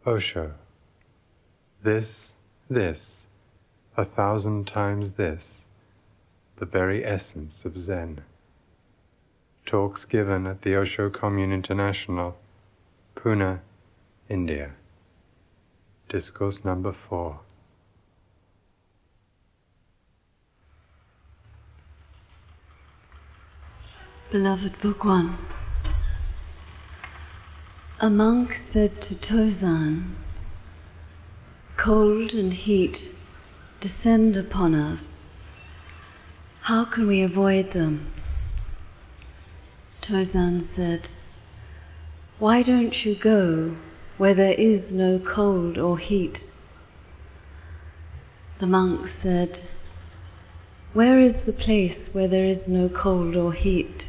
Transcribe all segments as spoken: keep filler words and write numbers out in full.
Osho. This, this, a thousand times this, the very essence of Zen. Talks given at the Osho Commune International, Pune, India. Discourse number four. Beloved Book One. A monk said to Tozan, "Cold and heat descend upon us. How can we avoid them?" Tozan said, "Why don't you go where there is no cold or heat?" The monk said, "Where is the place where there is no cold or heat?"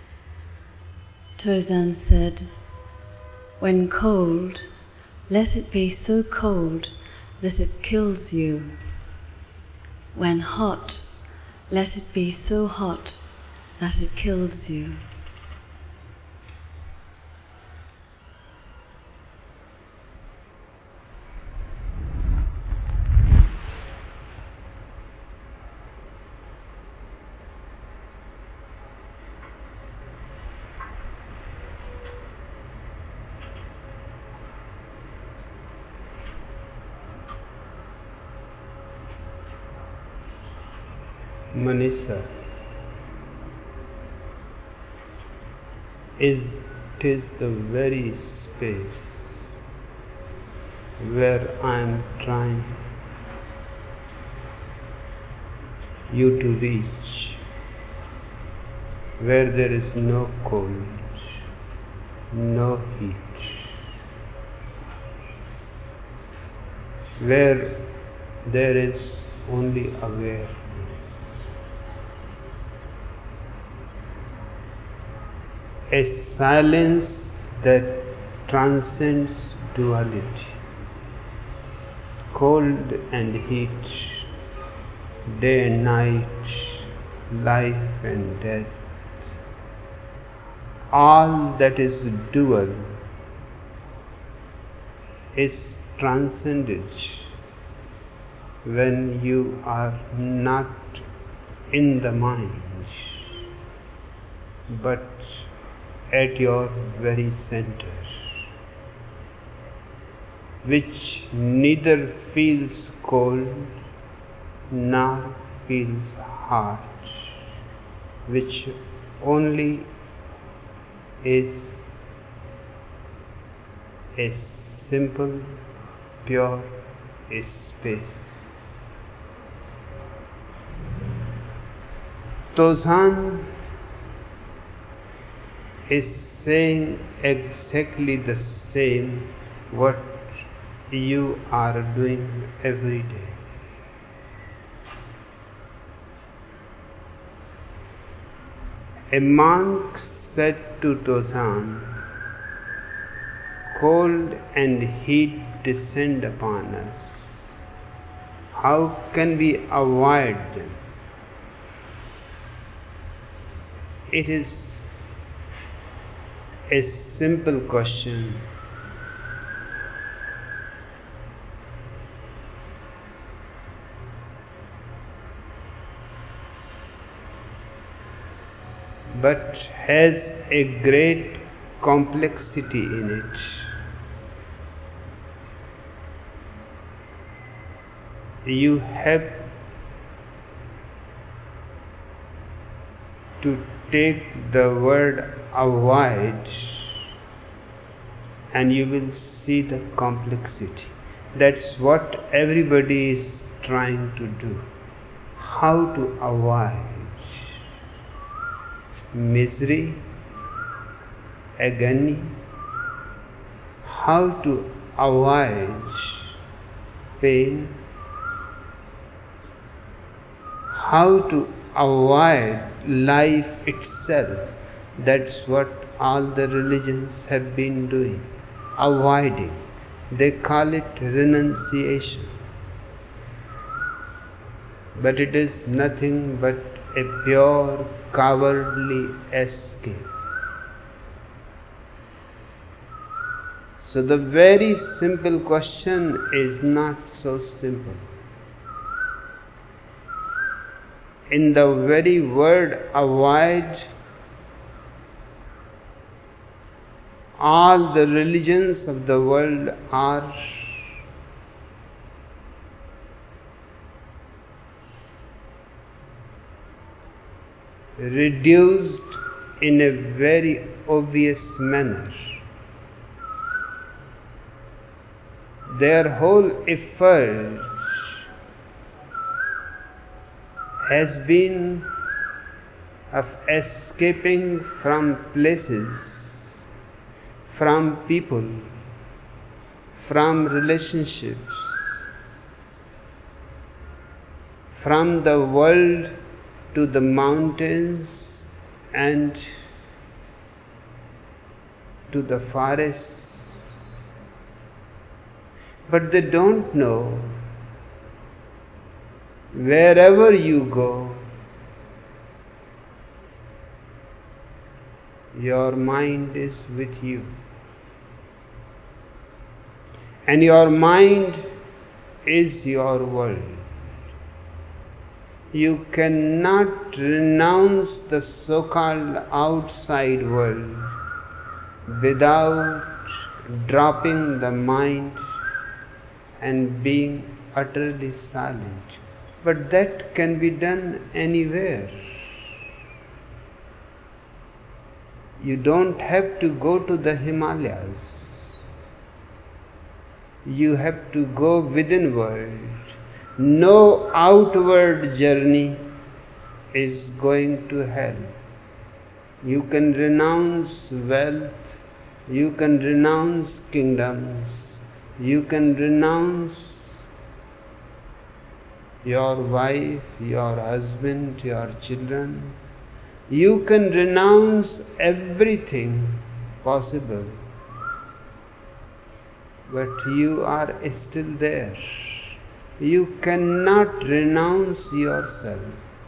Tozan said, "When cold, let it be so cold that it kills you. When hot, let it be so hot that it kills you." Manisha, is it is the very space where I am trying you to reach, where there is no cold, no heat, where there is only awareness. A silence that transcends duality, cold and heat, day and night, life and death. All that is dual is transcended when you are not in the mind, but at your very center, which neither feels cold nor feels hot, which only is a simple, pure space. Tozan is saying exactly the same what you are doing every day. A monk said to Tozan, "Cold and heat descend upon us. How can we avoid them?" It is a simple question. But has a great complexity in it. You have to take the word avoid and you will see the complexity. That's what everybody is trying to do. How to avoid misery, agony, how to avoid pain, how to avoid life itself. That's what all the religions have been doing, avoiding. They call it renunciation. But it is nothing but a pure cowardly escape. So the very simple question is not so simple. In the very word avoid, all the religions of the world are reduced in a very obvious manner. Their whole effort has been of escaping from places, from people, from relationships, from the world to the mountains and to the forests. But they don't know wherever you go, your mind is with you. And your mind is your world. You cannot renounce the so-called outside world without dropping the mind and being utterly silent. But that can be done anywhere. You don't have to go to the Himalayas. You have to go within world. No outward journey is going to hell. You can renounce wealth, you can renounce kingdoms, you can renounce your wife, your husband, your children. You can renounce everything possible, but you are still there. You cannot renounce yourself.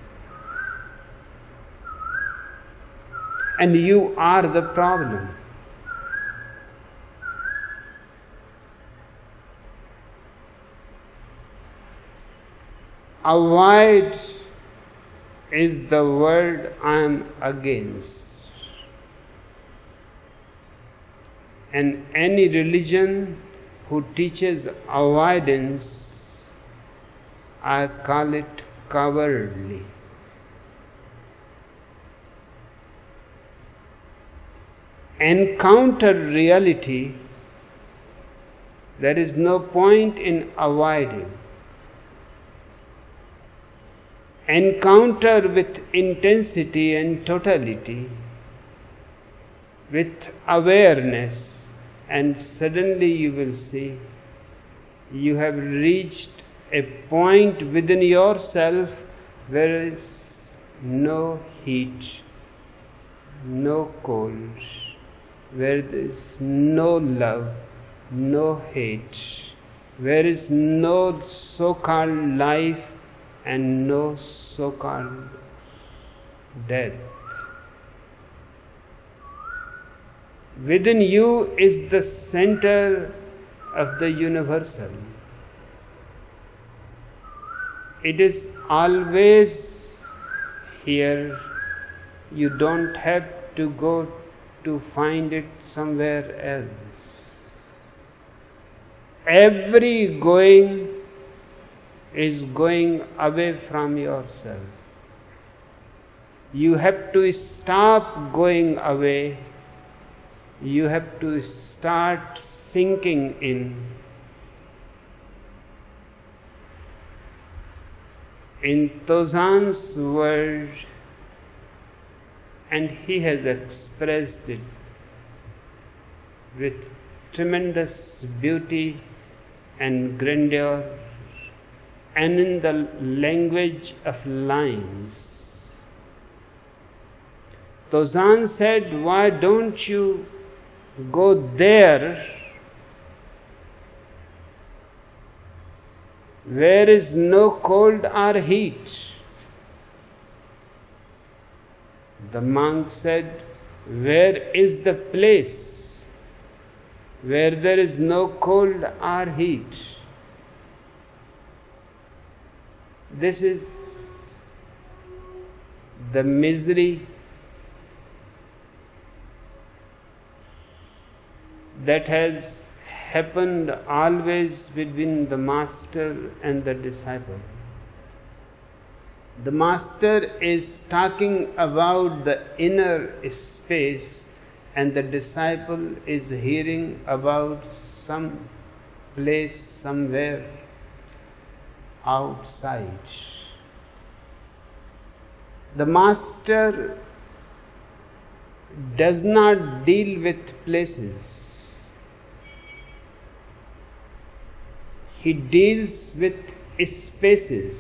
And you are the problem. Avoid is the word I am against. And any religion who teaches avoidance, I call it cowardly. Encounter reality, there is no point in avoiding. Encounter with intensity and totality, with awareness, and suddenly you will see you have reached a point within yourself where there is no heat, no cold, where there is no love, no hate, where is no so-called life and no so-called death. Within you is the center of the universal. It is always here. You don't have to go to find it somewhere else. Every going is going away from yourself. You have to stop going away. You have to start sinking in. In Taozhan's word, and he has expressed it with tremendous beauty and grandeur, and in the language of lines. Taozhan said, why don't you go there where is no cold or heat? The monk said, where is the place where there is no cold or heat. This is the misery that has happened always between the master and the disciple. The master is talking about the inner space, and the disciple is hearing about some place somewhere outside. The master does not deal with places. He deals with spaces.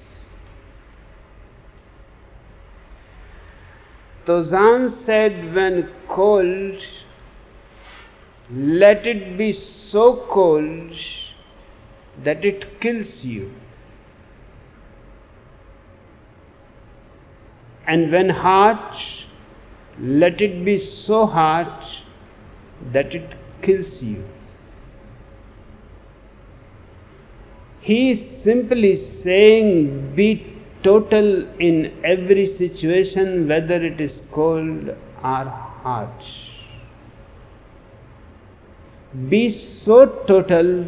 Taosan said, when cold, let it be so cold that it kills you. And when hot, let it be so hot that it kills you. He is simply saying, be total in every situation, whether it is cold or hot. Be so total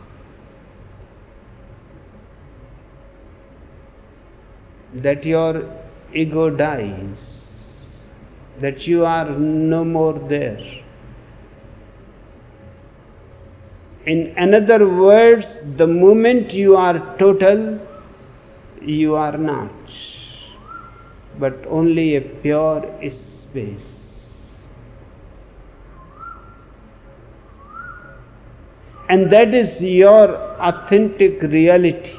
that your ego dies, that you are no more there. In other words, the moment you are total, you are not, but only a pure space. And that is your authentic reality.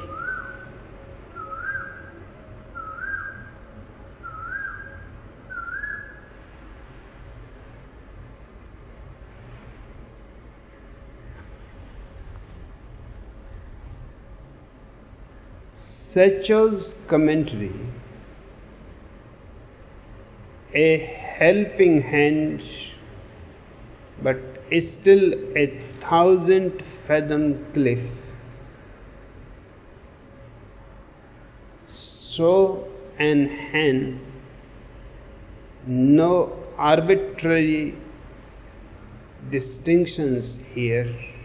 Secho's commentary, a helping hand, but still a thousand fathom cliff. So an hand, no arbitrary distinctions here.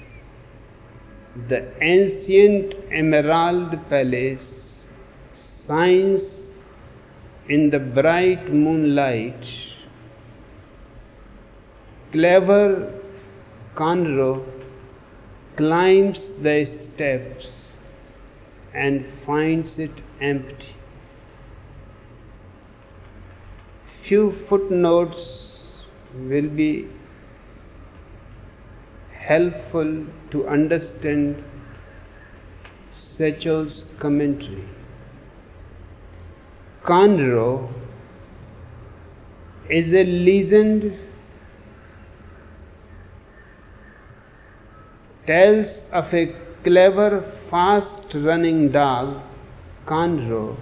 The ancient Emerald Palace shines in the bright moonlight. Clever Conroe climbs the steps and finds it empty. Few footnotes will be helpful to understand Secho's commentary. Conroe is a legend, tells of a clever, fast-running dog, Conroe,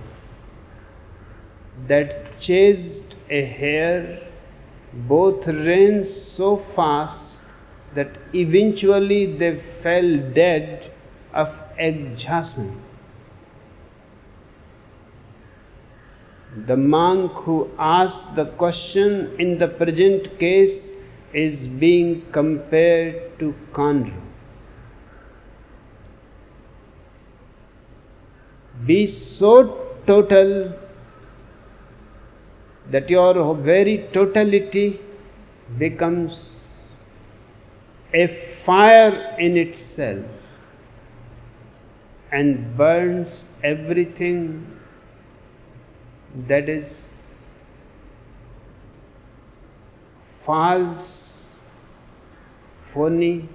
that chased a hare. Both ran so fast that eventually they fell dead of exhaustion. The monk who asked the question in the present case is being compared to Conroe. Be so total that your very totality becomes a fire in itself and burns everything that is false, phony,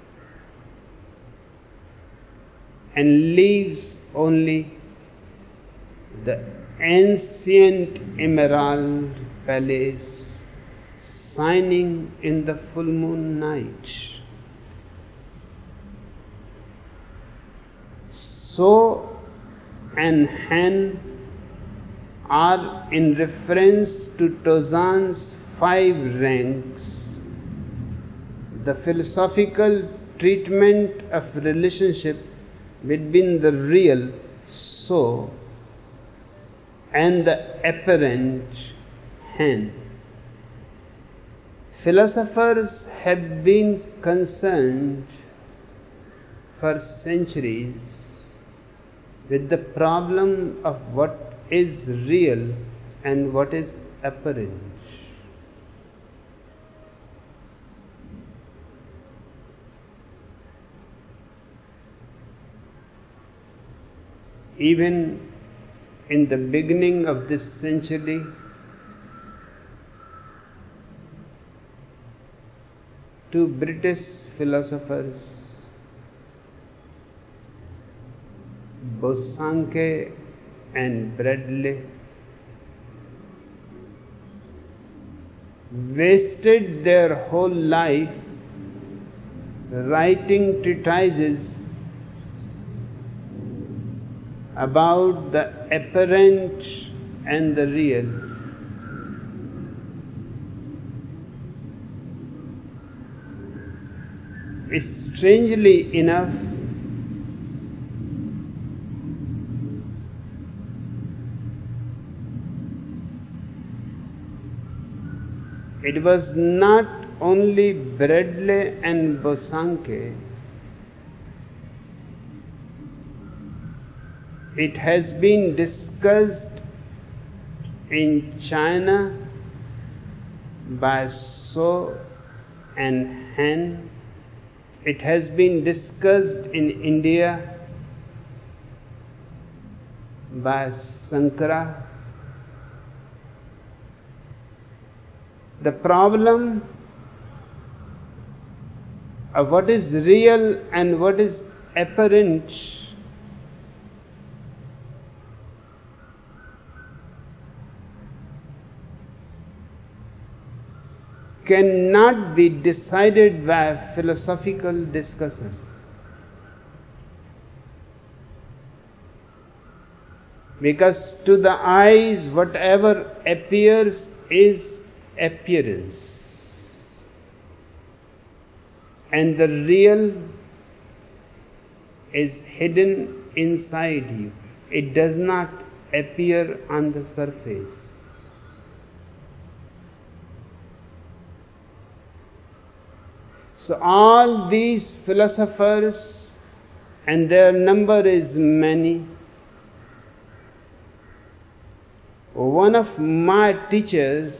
and leaves only the ancient Emerald Palace shining in the full moon night. So and hen are in reference to Taosan's five ranks, the philosophical treatment of relationship between the real so and the apparent hen. Philosophers have been concerned for centuries with the problem of what is real and what is apparent. Even in the beginning of this century, two British philosophers, Bosanquet and Bradley, wasted their whole life writing treatises about the apparent and the real. Strangely enough, it was not only Bradley and Bosanquet, it has been discussed in China by So and Han. It has been discussed in India by Sankara. The problem of what is real and what is apparent cannot be decided by philosophical discussion. Because to the eyes, whatever appears is appearance, and the real is hidden inside you. It does not appear on the surface. So all these philosophers, and their number is many. One of my teachers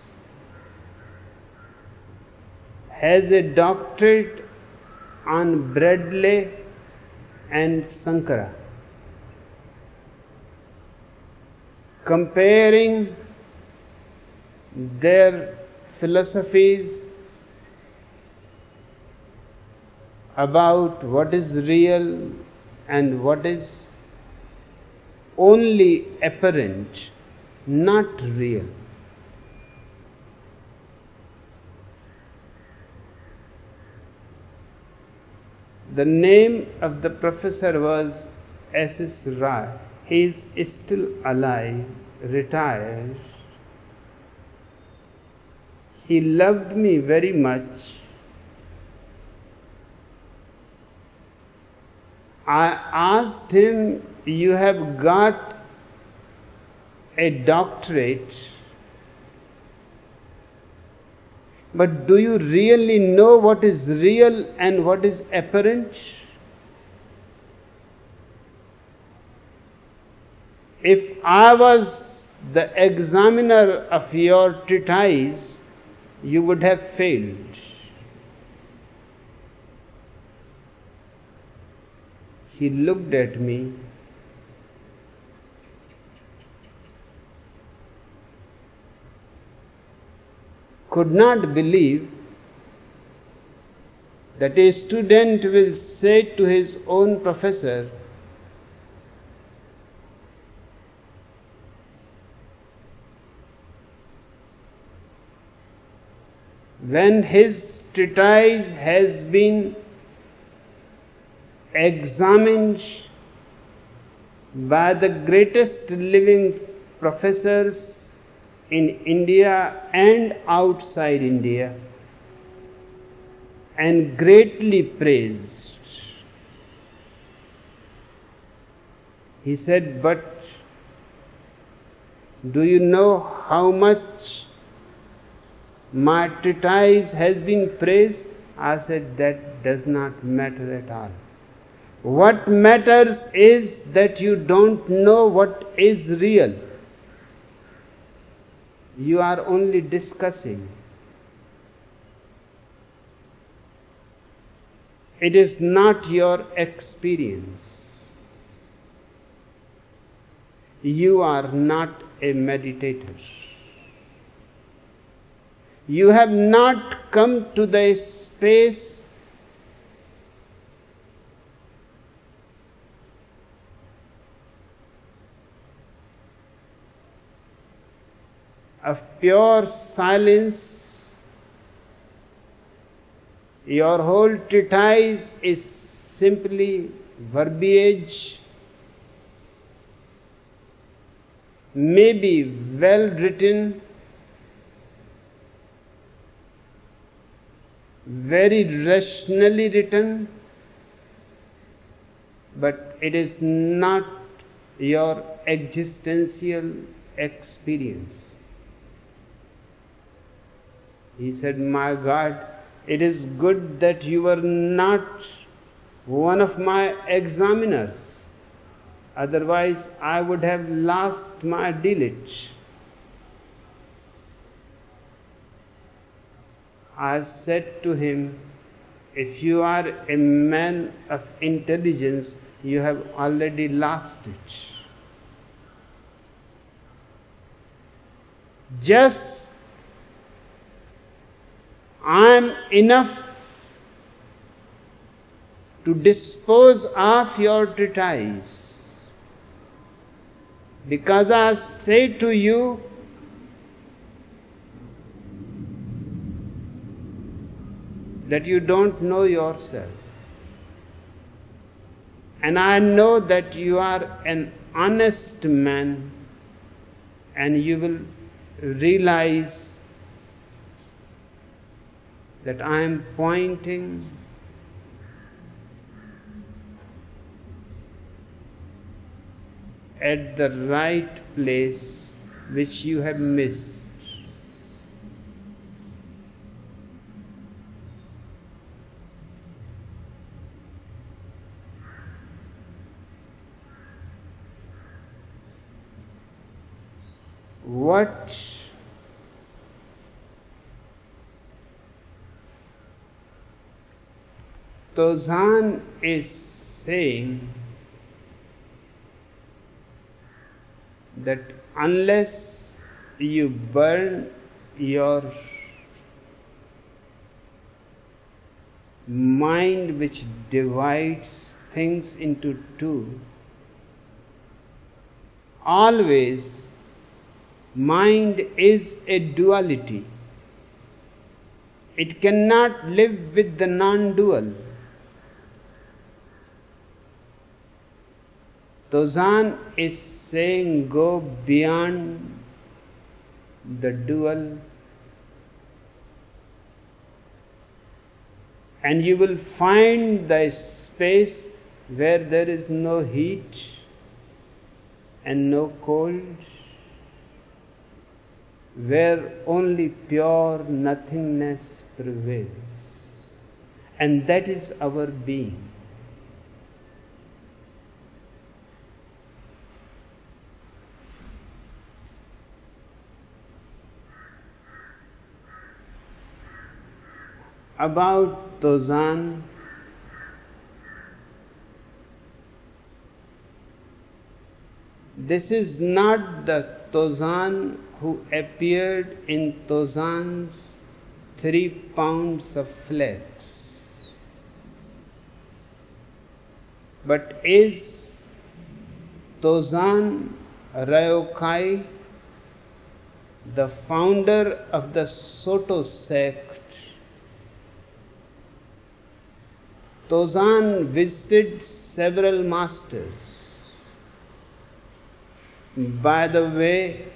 has a doctorate on Bradley and Sankara, comparing their philosophies about what is real and what is only apparent, not real. The name of the professor was S S Rai. He is still alive, retired. He loved me very much. I asked him, you have got a doctorate, but do you really know what is real and what is apparent? If I was the examiner of your treatise, you would have failed. He looked at me. Could not believe that a student will say to his own professor, when his treatise has been examined by the greatest living professors in India and outside India, and greatly praised. He said, but do you know how much my treatise has been praised? I said, that does not matter at all. What matters is that you don't know what is real. You are only discussing. It is not your experience. You are not a meditator. You have not come to the space of pure silence. Your whole treatise is simply verbiage, maybe well written, very rationally written, but it is not your existential experience. He said, my God, it is good that you were not one of my examiners. Otherwise, I would have lost my diligence. I said to him, if you are a man of intelligence, you have already lost it. Just I am enough to dispose of your treatise, because I say to you that you don't know yourself, and I know that you are an honest man, and you will realize that I am pointing at the right place which you have missed. What Tauzan is saying, that unless you burn your mind, which divides things into two, always mind is a duality. It cannot live with the non-dual. Tauzan is saying, go beyond the dual, and you will find the space where there is no heat and no cold, where only pure nothingness prevails. And that is our being. About Tauzan, this is not the Tauzan who appeared in Tauzan's three pounds of flax, but is Tauzan Ryokai, the founder of the Soto sect. Tauzan visited several masters. By the way,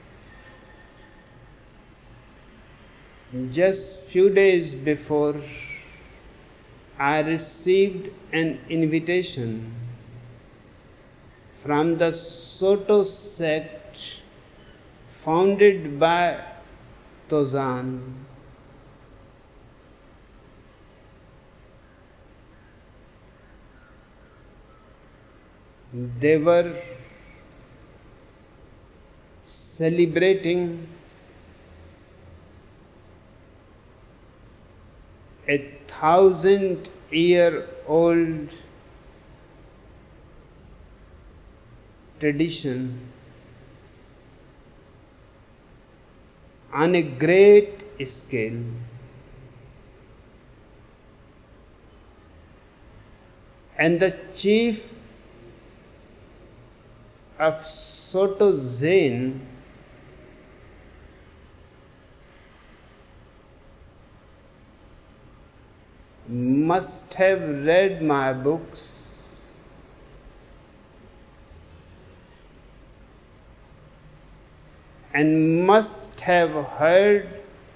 just few days before I received an invitation from the Soto sect founded by Tozan. They were celebrating a thousand year old tradition on a great scale. And the chief of Soto Zen must have read my books and must have heard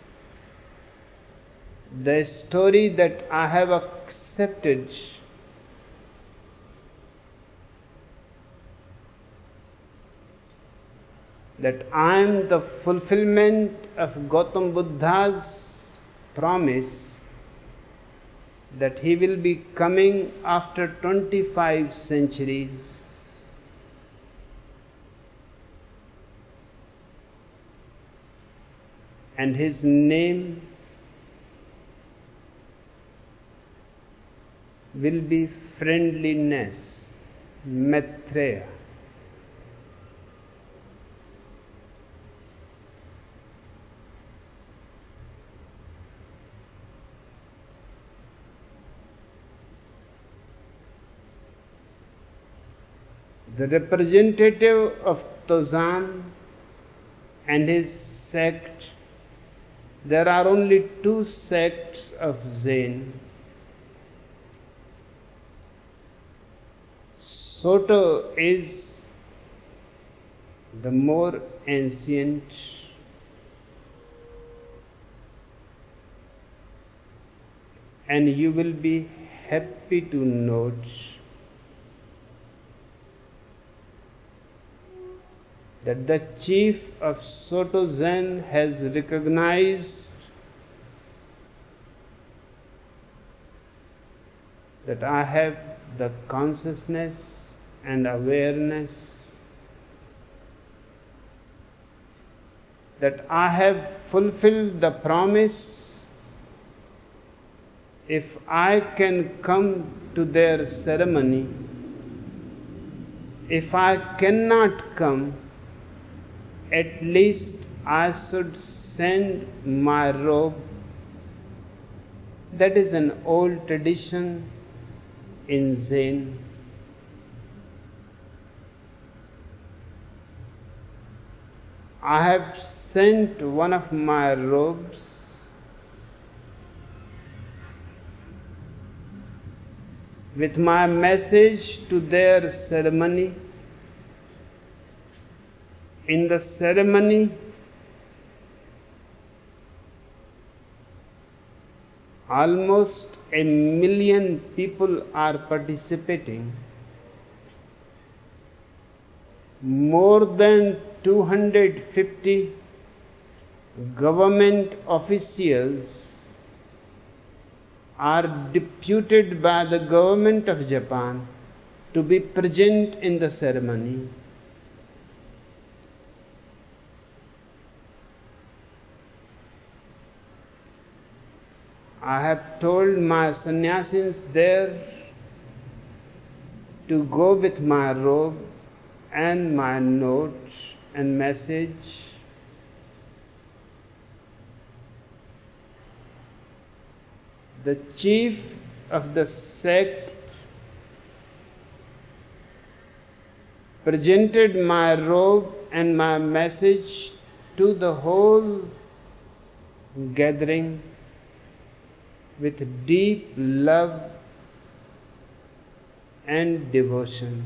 the story that I have accepted that I am the fulfillment of Gautam Buddha's promise that he will be coming after twenty-five centuries. And his name will be friendliness, Maitreya. The representative of Tozan and his sect, there are only two sects of Zen. Soto is the more ancient, and you will be happy to note that the chief of Soto Zen has recognized that I have the consciousness and awareness, that I have fulfilled the promise. If I can come to their ceremony, if I cannot come, at least I should send my robe. That is an old tradition in Zen. I have sent one of my robes with my message to their ceremony. In the ceremony, almost a million people are participating. More than two hundred fifty government officials are deputed by the government of Japan to be present in the ceremony. I have told my sannyasis there to go with my robe and my note and message. The chief of the sect presented my robe and my message to the whole gathering with deep love and devotion,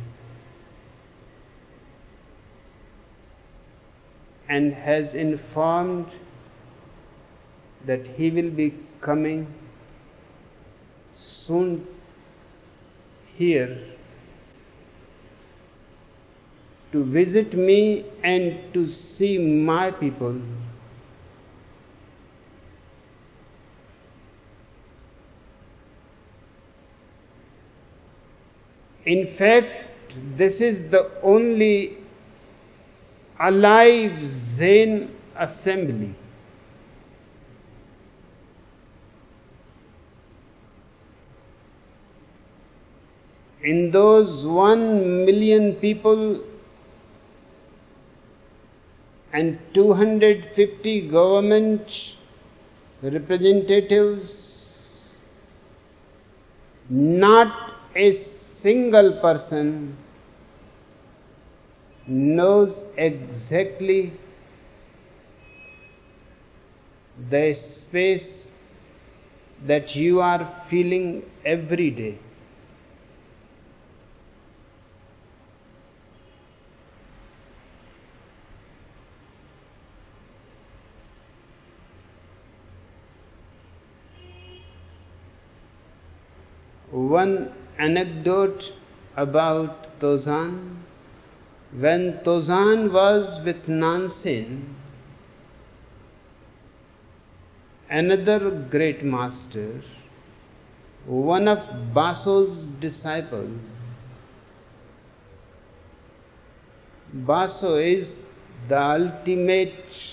and has informed that he will be coming soon here to visit me and to see my people. In fact, this is the only alive Zen assembly. In those one million people and two hundred fifty government representatives, not a single person knows exactly the space that you are feeling every day. One anecdote about Tozan. When Tozan was with Nansen, another great master, one of Baso's disciples. Baso is the ultimate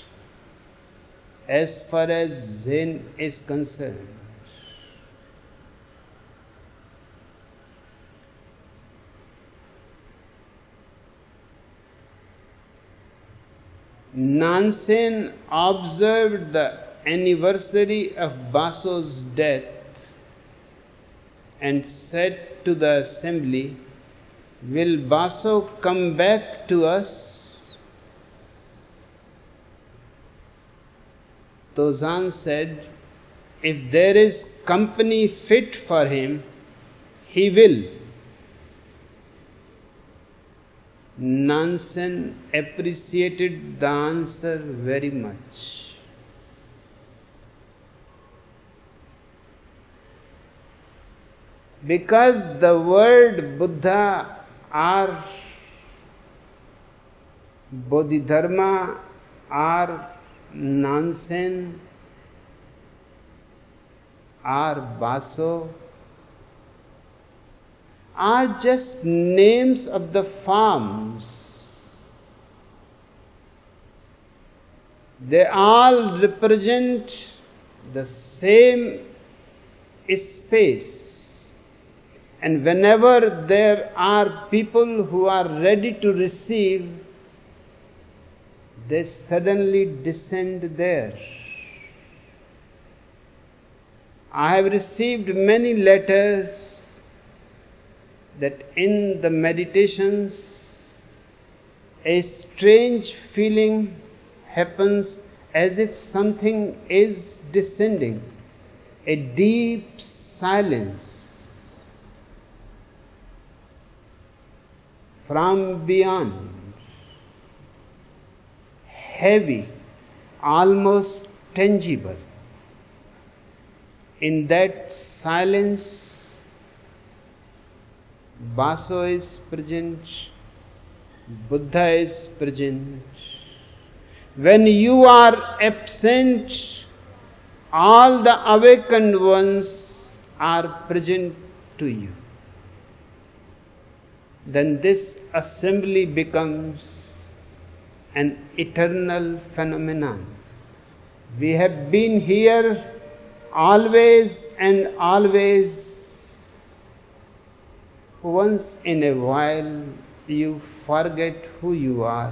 as far as Zen is concerned. Nansen observed the anniversary of Baso's death and said to the assembly, "Will Baso come back to us?" Tozan said, "If there is company fit for him, he will." Nansen appreciated the answer very much. Because the word Buddha or Bodhidharma or Nansen or Baso are just names of the forms. They all represent the same space. And whenever there are people who are ready to receive, they suddenly descend there. I have received many letters that in the meditations a strange feeling happens as if something is descending, a deep silence from beyond, heavy, almost tangible. In that silence, Baso is present, Buddha is present. When you are absent, all the awakened ones are present to you. Then this assembly becomes an eternal phenomenon. We have been here always and always. Once in a while, you forget who you are.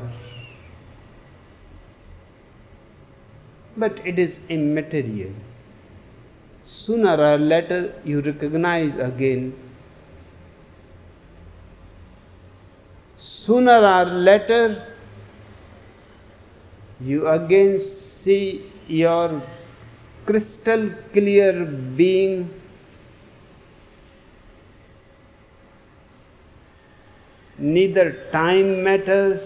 But it is immaterial. Sooner or later, you recognize again. Sooner or later, you again see your crystal clear being. Neither time matters,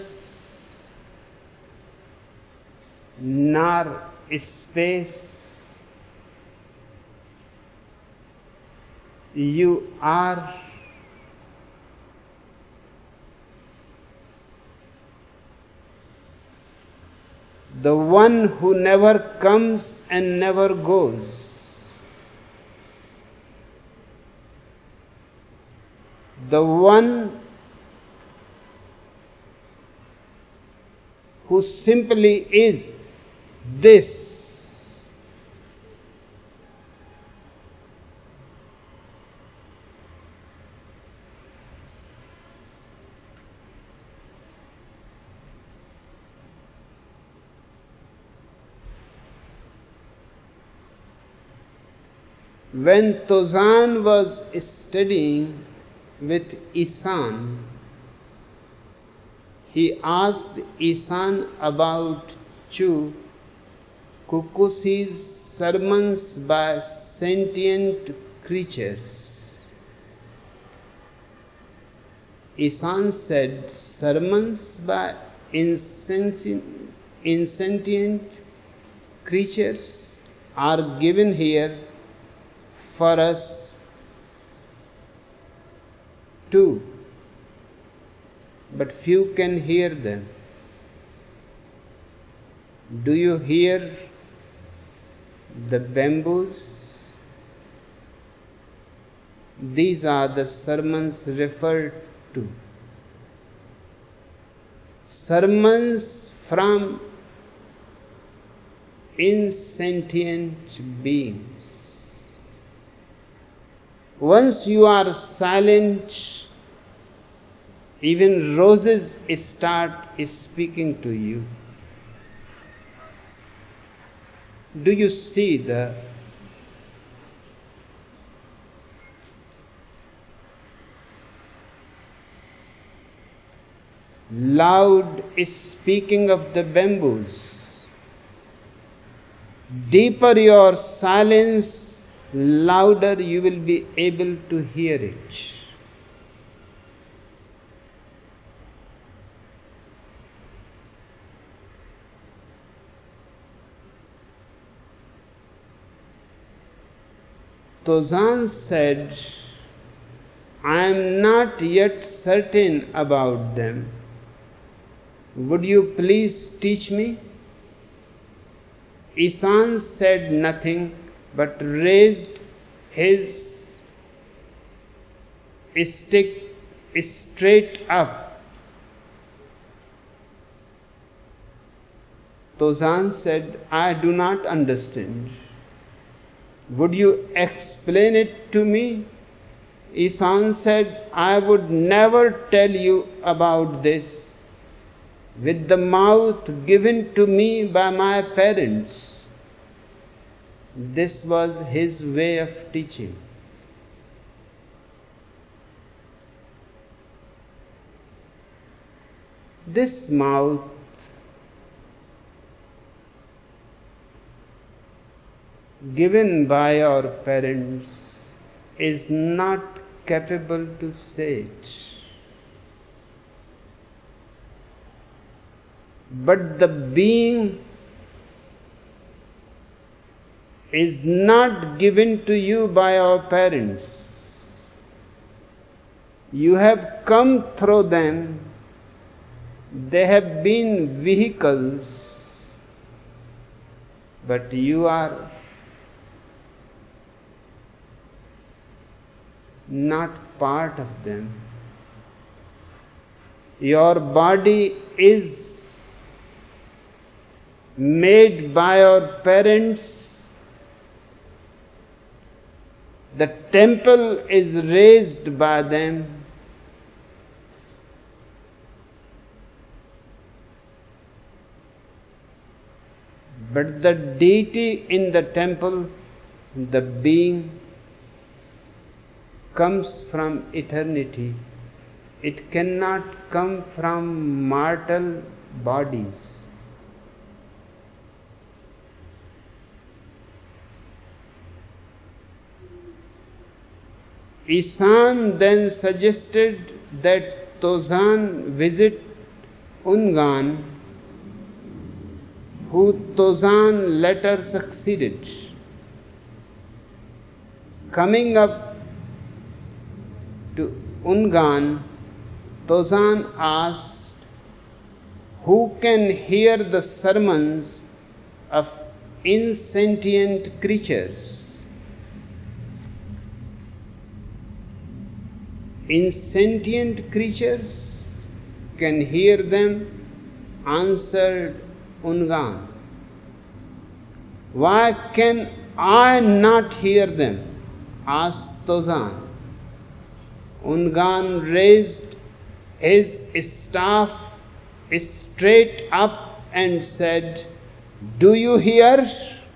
nor space. you are the one who never comes and never goes. The one who simply is this. When Tozan was studying with Isan, he asked Isan about Chu Kukusi's sermons by sentient creatures. Isan said, sermons by insentient, insentient creatures are given here for us too, but few can hear them. Do you hear the bamboos? These are the sermons referred to. Sermons from insentient beings. Once you are silent, even roses start speaking to you. Do you see the loud speaking of the bamboos? Deeper your silence, louder you will be able to hear it. Tozan said, I am not yet certain about them. Would you please teach me? Isan said nothing but raised his stick straight up. Tozan said, I do not understand. Would you explain it to me? Isan said, I would never tell you about this. With the mouth given to me by my parents. This was his way of teaching. This mouth given by our parents is not capable to say it. But the being is not given to you by our parents. You have come through them. They have been vehicles, but you are not part of them. Your body is made by our parents. The temple is raised by them. But the deity in the temple, the being, comes from eternity. It cannot come from mortal bodies. Isan then suggested that Tozan visit Ungan, who Tozan later succeeded. Coming up to Ungan, Tozan asked, who can hear the sermons of insentient creatures? Insentient creatures can hear them, answered Ungan. Why can I not hear them? Asked Tozan. Ungan raised his staff straight up and said, do you hear?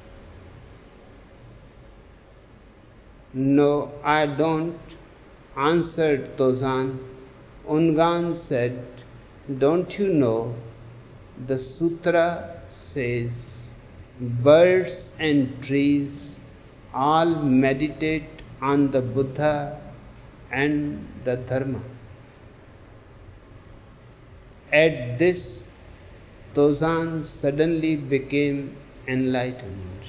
No, I don't, answered Tozan. Ungan said, don't you know, the sutra says, birds and trees all meditate on the Buddha and the Dharma. At this, Tozan suddenly became enlightened.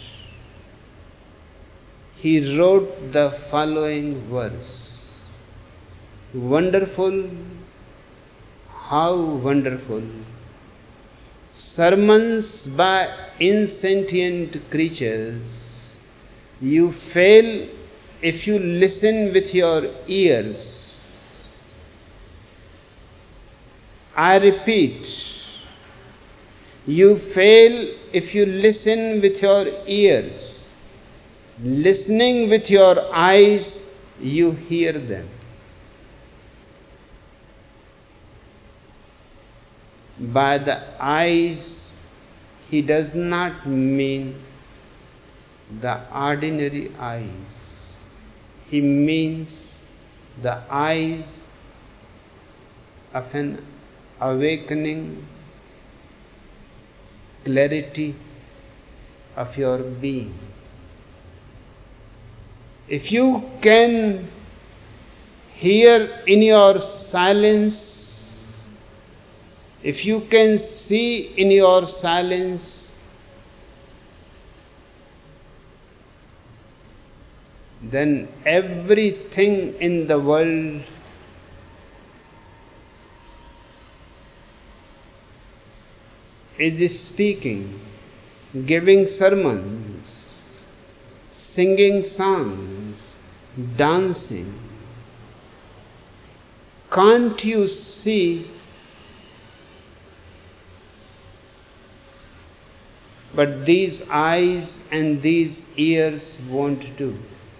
He wrote the following verse. Wonderful, how wonderful. Sermons by insentient creatures, you fail if you listen with your ears. I repeat, you fail if you listen with your ears. Listening with your eyes, you hear them. By the eyes, he does not mean the ordinary eyes. He means the eyes of an awakening clarity of your being. If you can hear in your silence, if you can see in your silence, then everything in the world is speaking, giving sermons, singing songs, dancing. Can't you see? But these eyes and these ears won't do.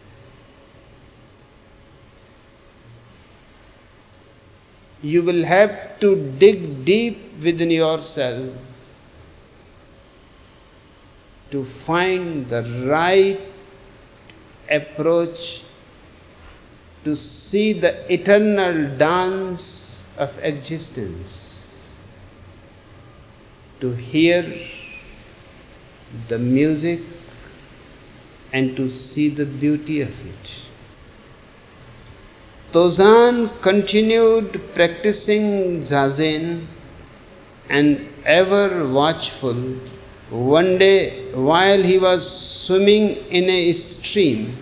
You will have to dig deep within yourself to find the right approach to see the eternal dance of existence, to hear the music and to see the beauty of it. Tozan continued practicing zazen and ever watchful. One day, while he was swimming in a stream,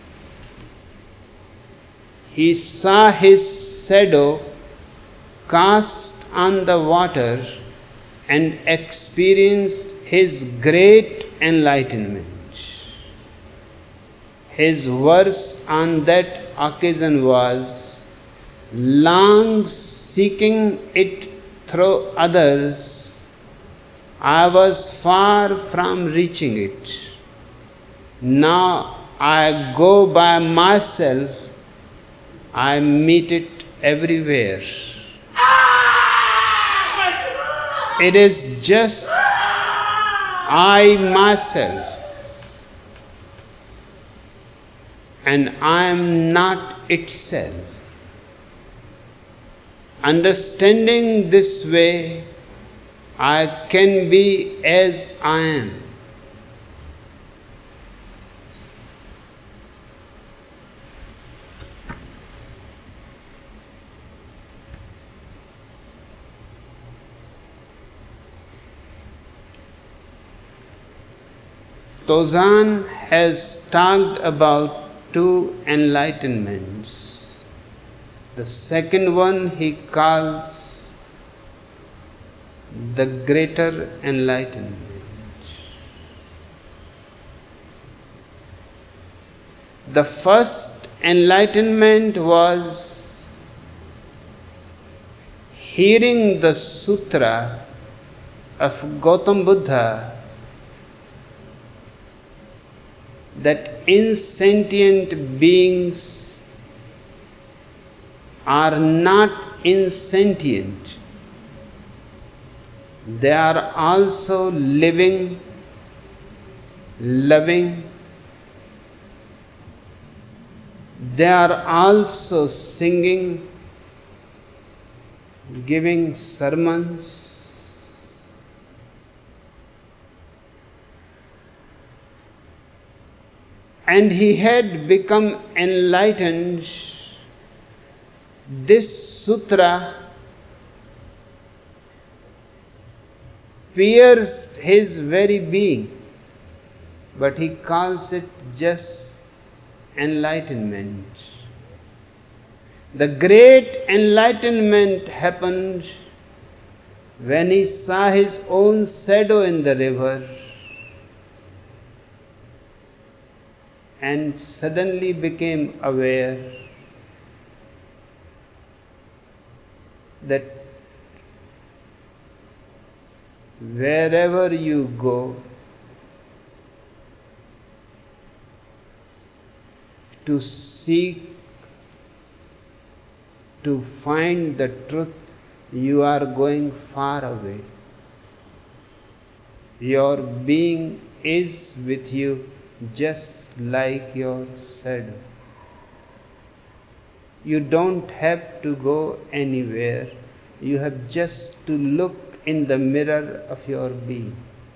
he saw his shadow cast on the water and experienced his great enlightenment. His verse on that occasion was, long seeking it through others, I was far from reaching it. Now I go by myself, I meet it everywhere. It is just I myself, and I am not itself. Understanding this way, I can be as I am. Tozan has talked about two enlightenments. The second one he calls the greater enlightenment. The first enlightenment was hearing the sutra of Gautam Buddha that insentient beings are not insentient. They are also living, loving. They are also singing, giving sermons. And he had become enlightened. This sutra pierced his very being, but he calls it just enlightenment. The great enlightenment happened when he saw his own shadow in the river and suddenly became aware that wherever you go, to seek, to find the truth, you are going far away. Your being is with you just like your shadow. You don't have to go anywhere. You have just to look in the mirror of your being.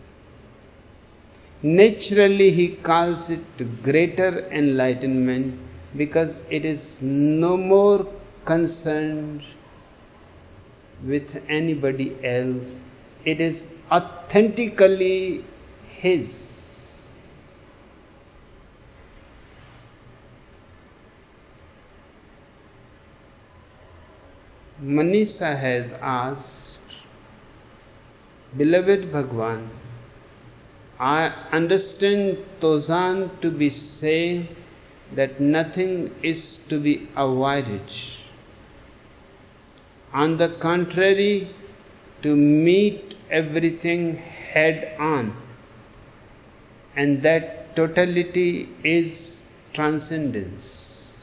Naturally, he calls it greater enlightenment because it is no more concerned with anybody else. It is authentically his. Manisha has asked, Beloved Bhagwan, I understand Tozan to be saying that nothing is to be avoided. On the contrary, to meet everything head on, and that totality is transcendence.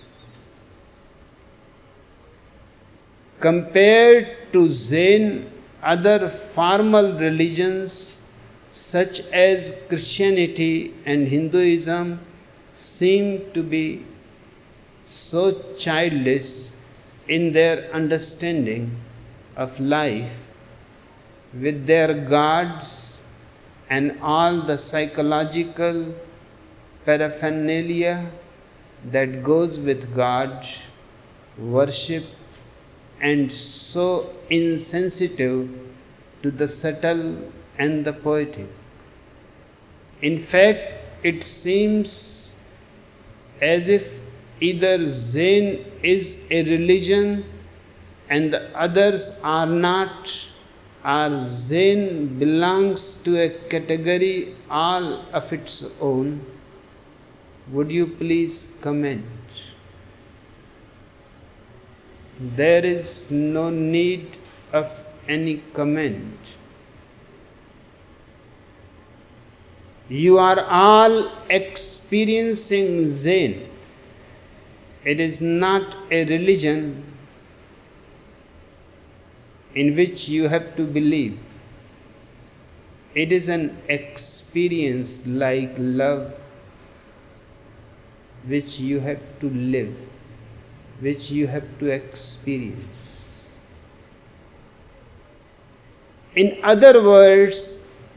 Compared to Zen, other formal religions such as Christianity and Hinduism seem to be so childish in their understanding of life, with their gods and all the psychological paraphernalia that goes with God, worship, and so insensitive to the subtle and the poetic. In fact, it seems as if either Zen is a religion and the others are not, or Zen belongs to a category all of its own. Would you please comment? There is no need of any comment. You are all experiencing Zen. It is not a religion in which you have to believe. It is an experience like love which you have to live, which you have to experience. In other words,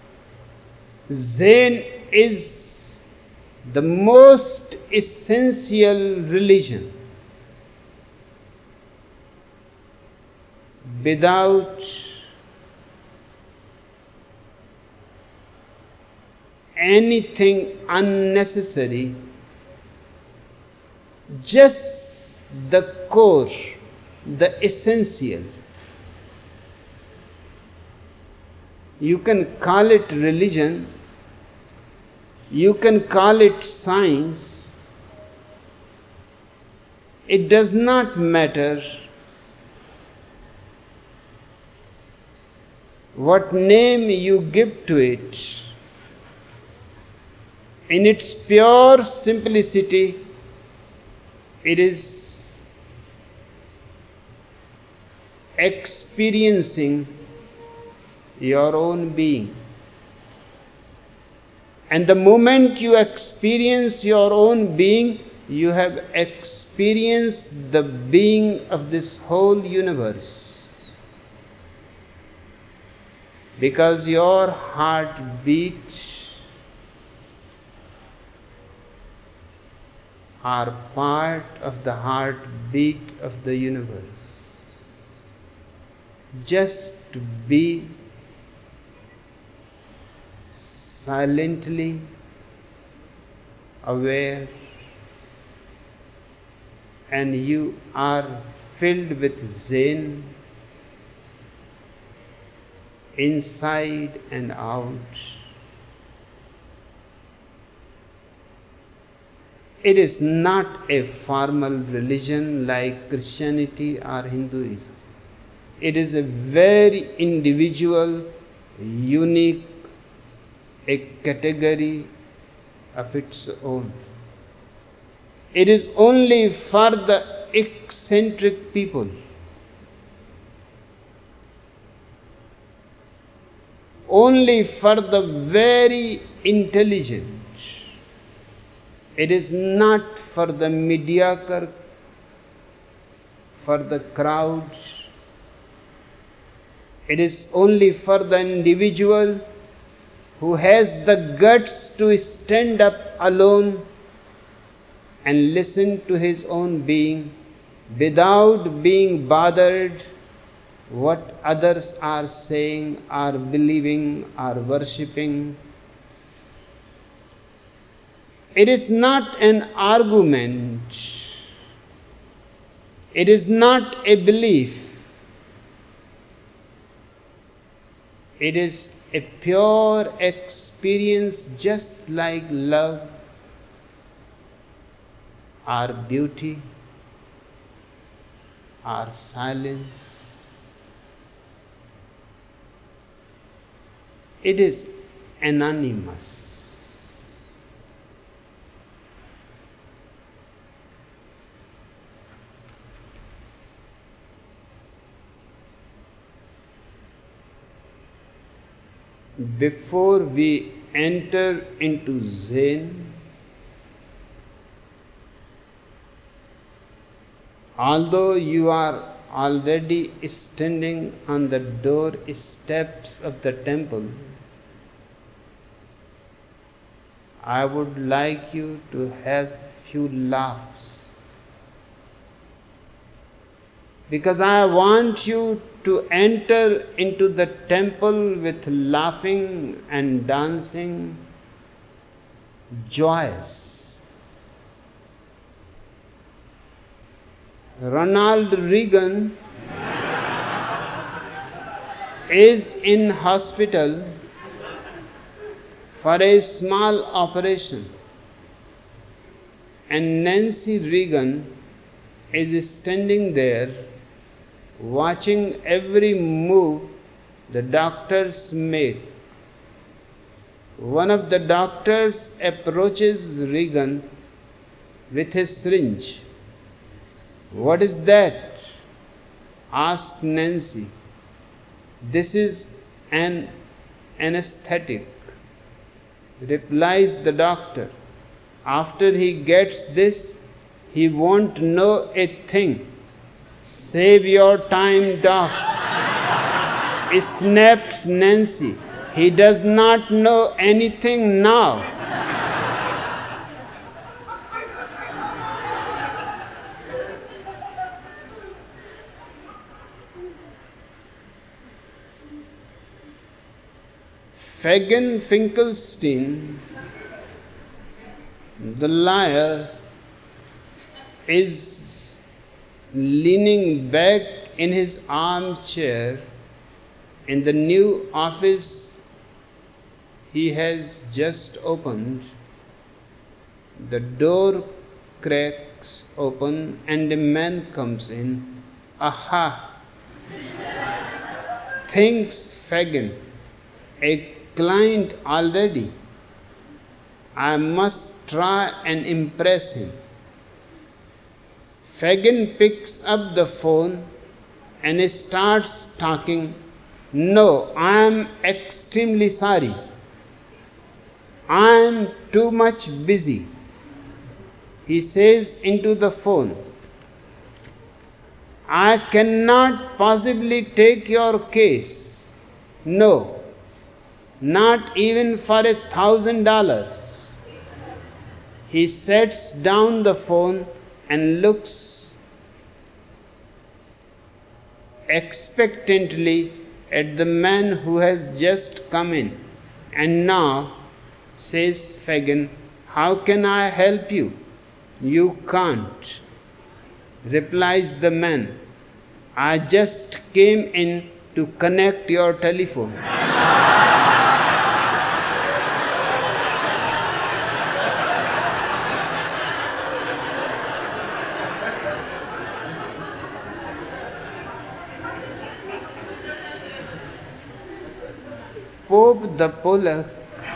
Zen is the most essential religion. Without anything unnecessary, just the core the essential. You can call it religion, you can call it science. It does not matter what name you give to it. In its pure simplicity, it is experiencing your own being. And the moment you experience your own being, you have experienced the being of this whole universe. Because your heartbeat are part of the heartbeat of the universe. Just be silently aware, and you are filled with Zen inside and out. It is not a formal religion like Christianity or Hinduism. It is a very individual, unique, a category of its own. It is only for the eccentric people, only for the very intelligent. It is not for the mediocre, for the crowd. It is only for the individual who has the guts to stand up alone and listen to his own being without being bothered what others are saying or believing or worshipping. It is not an argument. It is not a belief. It is a pure experience, just like love or beauty or silence. It is anonymous. Before we enter into Zen, although you are already standing on the door steps of the temple, I would like you to have few laughs, because I want you to enter into the temple with laughing and dancing, joyous. Ronald Reagan is in hospital for a small operation, and Nancy Reagan is standing there watching every move the doctors make. One of the doctors approaches Reagan with his syringe. "What is that?" asked Nancy. "This is an anesthetic," replies the doctor. "After he gets this, he won't know a thing." "Save your time, Doc," snaps Nancy. "He does not know anything now." Fagin Finkelstein, the liar, is leaning back in his armchair in the new office he has just opened. The door cracks open and a man comes in. Aha! Thinks Fagin, a client already. I must try and impress him. Fagin picks up the phone and starts talking. No, I am extremely sorry. I am too much busy. He says into the phone, I cannot possibly take your case. No, not even for a thousand dollars. He sets down the phone and looks expectantly at the man who has just come in. And now, says Fagin, how can I help you? You can't, replies the man. I just came in to connect your telephone. Pope the Pollock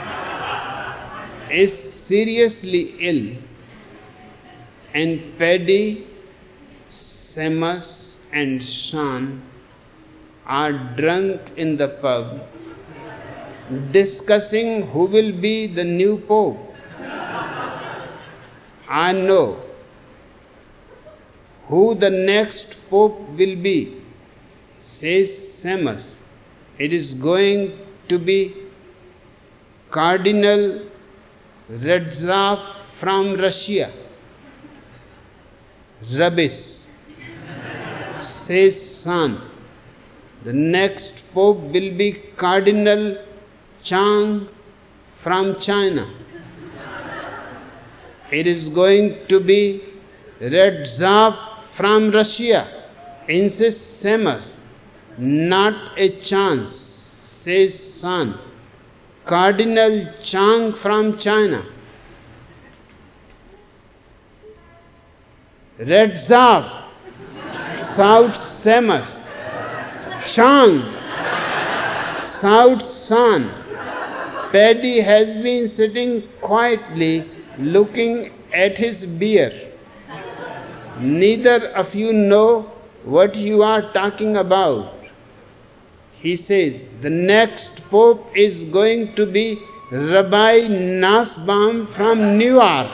is seriously ill, and Paddy, Seamus and Sean are drunk in the pub discussing who will be the new Pope. I know who the next Pope will be, says Seamus. It is going to be Cardinal Radzab from Russia. Rubbish, says Sean. The next Pope will be Cardinal Chang from China. It is going to be Radzab from Russia, insists Seamus. Not a chance, says Sean. Cardinal Chang from China. Radzab, shouts Seamus. Chang, shouts Sean. Paddy has been sitting quietly looking at his beer. Neither of you know what you are talking about. He says, the next Pope is going to be Rabbi Nussbaum from New York.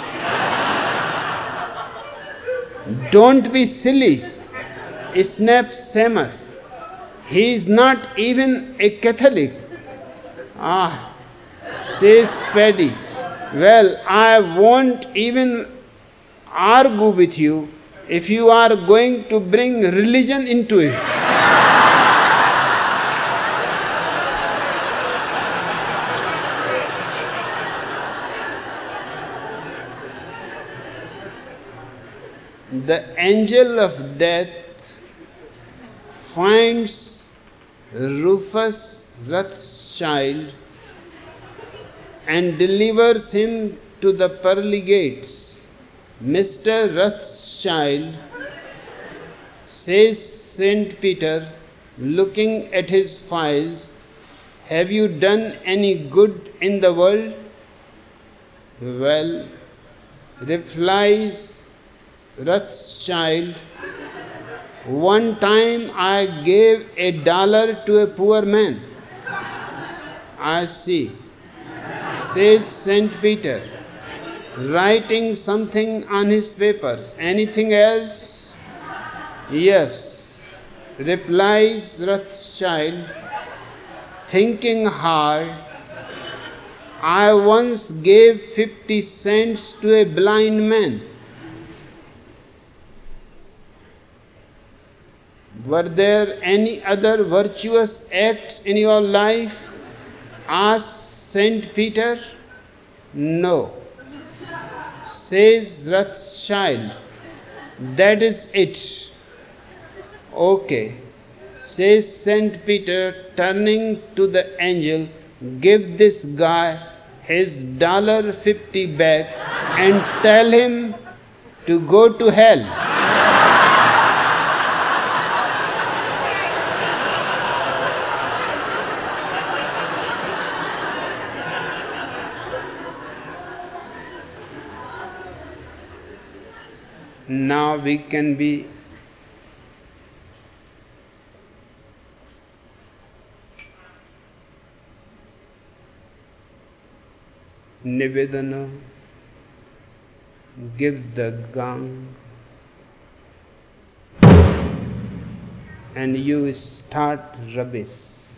Don't be silly, snaps Seamus. He is not even a Catholic. Ah, says Paddy. Well, I won't even argue with you if you are going to bring religion into it. The angel of death finds Rufus Rothschild and delivers him to the pearly gates. Mister Rothschild, says Saint Peter, looking at his files, have you done any good in the world? Well, replies Rothschild, one time I gave a dollar to a poor man. I see, says Saint Peter, writing something on his papers. Anything else? Yes, replies Rothschild, thinking hard. I once gave fifty cents to a blind man. Were there any other virtuous acts in your life? Asked Saint Peter. No, says Rothschild. That is it. Okay, says Saint Peter, turning to the angel, give this guy his dollar fifty back and tell him to go to hell. Now we can be Nivedana, give the gong and you start rubbish.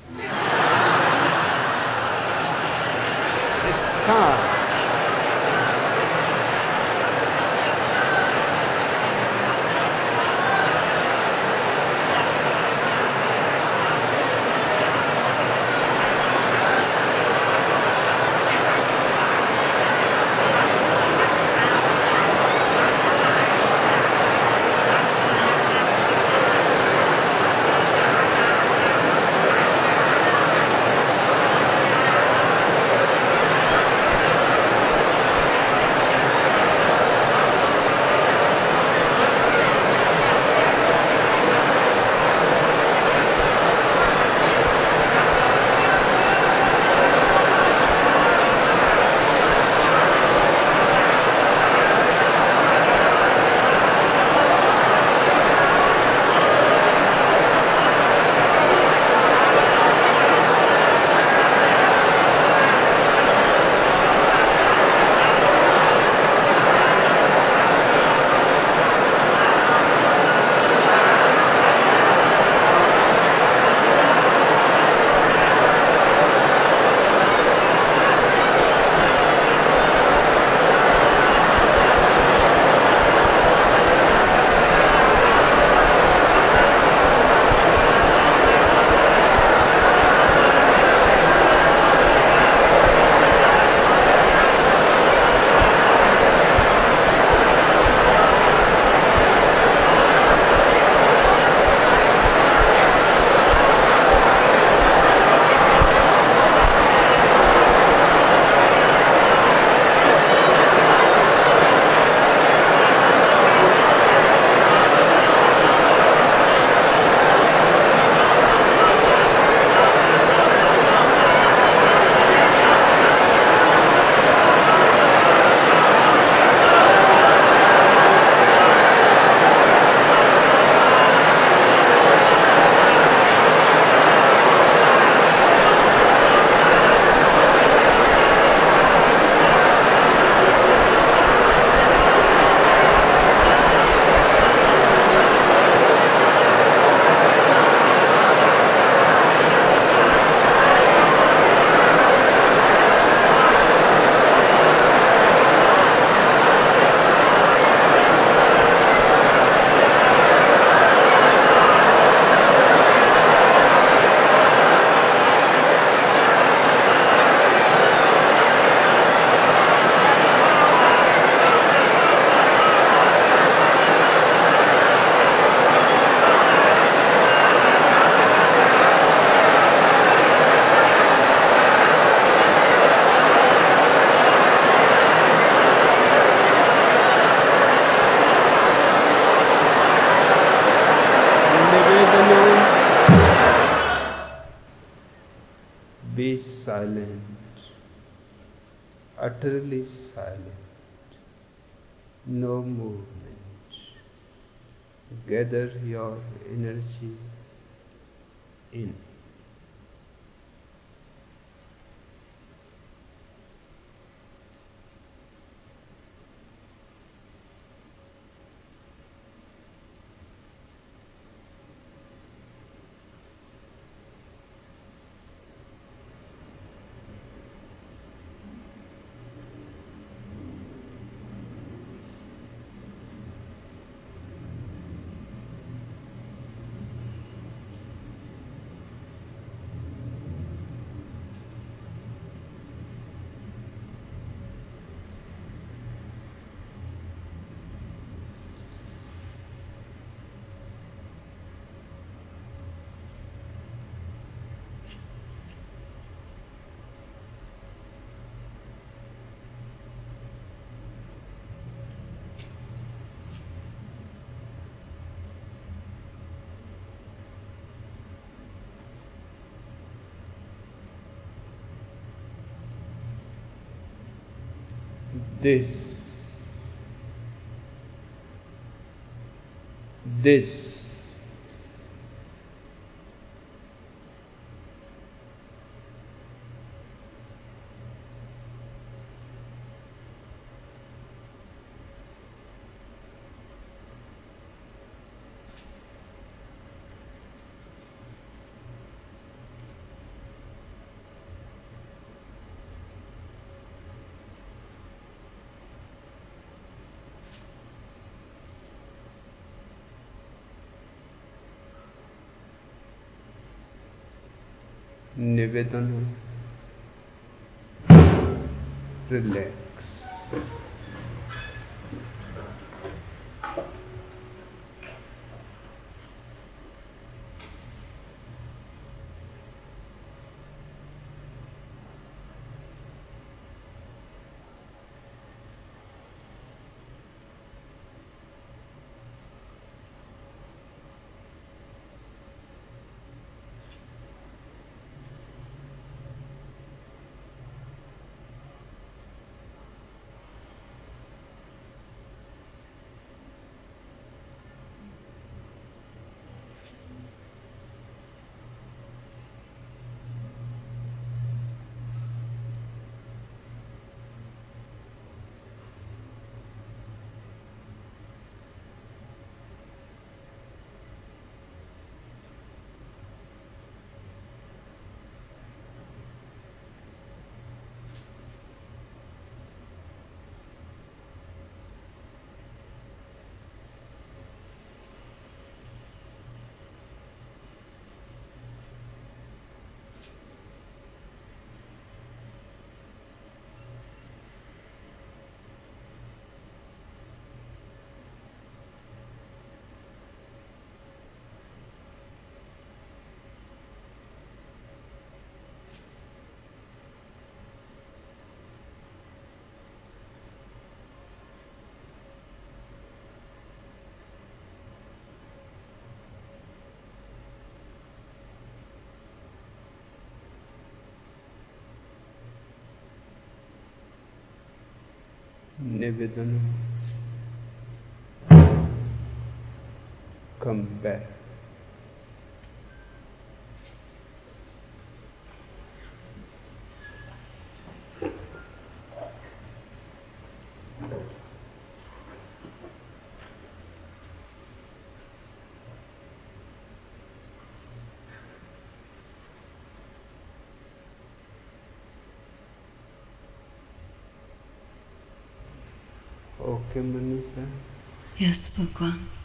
Start. Be silent, utterly silent, no movement. Gather your energy in. this, this, Nivedana, relax. Nivedana, come back. Okay, Manisha? Yes, Bhagwan.